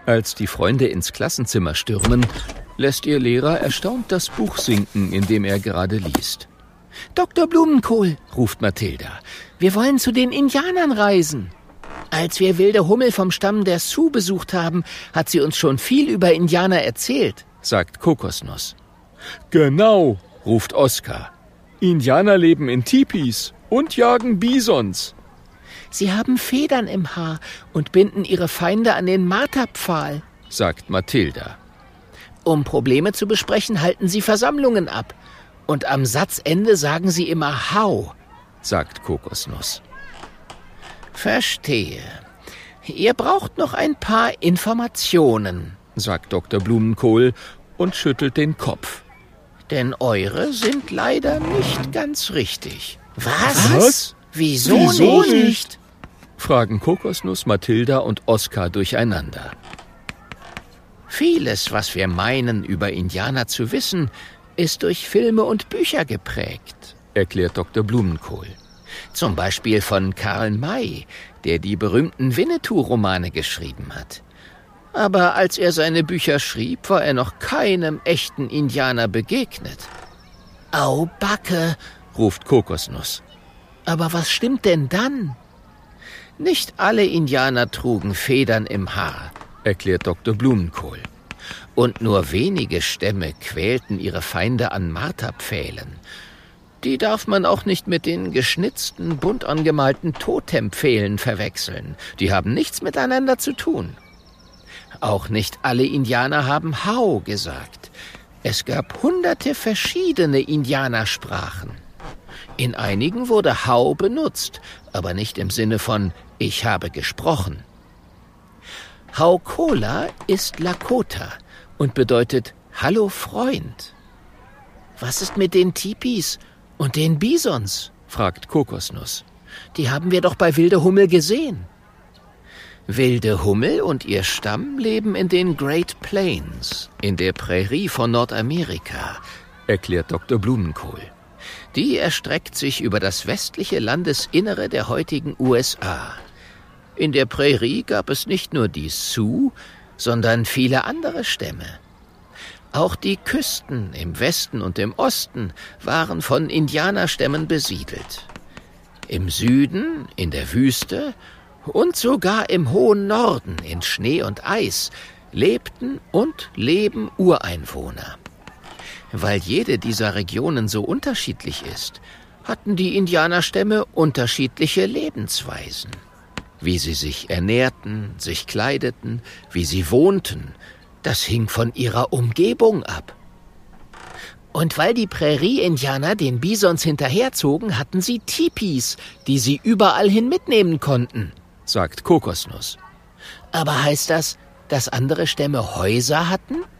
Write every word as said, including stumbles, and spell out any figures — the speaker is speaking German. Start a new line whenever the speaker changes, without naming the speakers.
Als die Freunde ins Klassenzimmer stürmen, lässt ihr Lehrer erstaunt das Buch sinken, in dem er gerade liest.
»Doktor Blumenkohl«, ruft Mathilda, »wir wollen zu den Indianern reisen. Als wir wilde Hummel vom Stamm der Sioux besucht haben, hat sie uns schon viel über Indianer erzählt«, sagt Kokosnuss.
»Genau«, ruft Oskar. »Indianer leben in Tipis und jagen Bisons.«
»Sie haben Federn im Haar und binden ihre Feinde an den Marterpfahl«, sagt Mathilda. »Um Probleme zu besprechen, halten sie Versammlungen ab. Und am Satzende sagen sie immer Hau«, sagt Kokosnuss. »Verstehe. Ihr braucht noch ein paar Informationen«, sagt Doktor Blumenkohl und schüttelt den Kopf. »Denn eure sind leider nicht ganz richtig.«
Was? Was?
Wieso,
Wieso
nicht?
nicht? Fragen Kokosnuss, Mathilda und Oskar durcheinander.
Vieles, was wir meinen, über Indianer zu wissen, ist durch Filme und Bücher geprägt, erklärt Doktor Blumenkohl. Zum Beispiel von Karl May, der die berühmten Winnetou-Romane geschrieben hat. Aber als er seine Bücher schrieb, war er noch keinem echten Indianer begegnet. »Au, Backe«, ruft Kokosnuss. »Aber was stimmt denn dann?« »Nicht alle Indianer trugen Federn im Haar«, erklärt Doktor Blumenkohl. »Und nur wenige Stämme quälten ihre Feinde an Marterpfählen. Die darf man auch nicht mit den geschnitzten, bunt angemalten Totempfählen verwechseln. Die haben nichts miteinander zu tun. Auch nicht alle Indianer haben Hau gesagt. Es gab hunderte verschiedene Indianersprachen. In einigen wurde Hau benutzt, aber nicht im Sinne von »ich habe gesprochen«. Haukola ist Lakota und bedeutet »Hallo Freund«. »Was ist mit den Tipis und den Bisons?«, fragt Kokosnuss. »Die haben wir doch bei Wilde Hummel gesehen.« Wilde Hummel und ihr Stamm leben in den Great Plains, in der Prärie von Nordamerika, erklärt Doktor Blumenkohl. Die erstreckt sich über das westliche Landesinnere der heutigen U S A. In der Prärie gab es nicht nur die Sioux, sondern viele andere Stämme. Auch die Küsten im Westen und im Osten waren von Indianerstämmen besiedelt. Im Süden, in der Wüste und sogar im hohen Norden, in Schnee und Eis, lebten und leben Ureinwohner. Weil jede dieser Regionen so unterschiedlich ist, hatten die Indianerstämme unterschiedliche Lebensweisen. Wie sie sich ernährten, sich kleideten, wie sie wohnten, das hing von ihrer Umgebung ab. Und weil die Prärie-Indianer den Bisons hinterherzogen, hatten sie Tipis, die sie überall hin mitnehmen konnten, sagt Kokosnuss. Aber heißt das, dass andere Stämme Häuser hatten?